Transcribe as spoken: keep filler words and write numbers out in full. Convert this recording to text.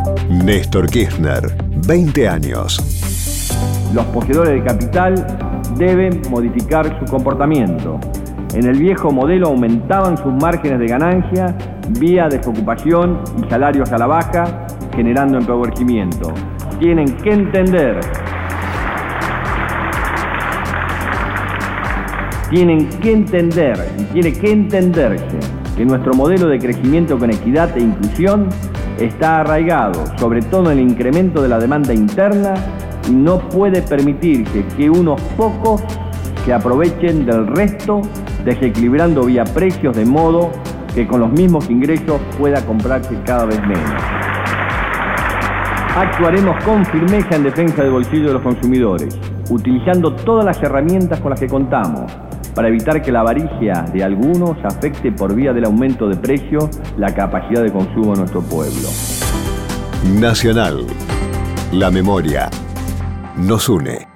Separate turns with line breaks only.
Néstor Kirchner, veinte años.
Los poseedores de capital deben modificar su comportamiento. En el viejo modelo aumentaban sus márgenes de ganancia vía desocupación y salarios a la baja, generando empobrecimiento. Tienen que entender, tienen que entender y tiene que entenderse que nuestro modelo de crecimiento con equidad e inclusión está arraigado, sobre todo en el incremento de la demanda interna, y no puede permitirse que unos pocos se aprovechen del resto, desequilibrando vía precios de modo que con los mismos ingresos pueda comprarse cada vez menos. Actuaremos con firmeza en defensa del bolsillo de los consumidores, utilizando todas las herramientas con las que contamos, para evitar que la avaricia de algunos afecte por vía del aumento de precios la capacidad de consumo de nuestro pueblo.
Nacional. La memoria nos une.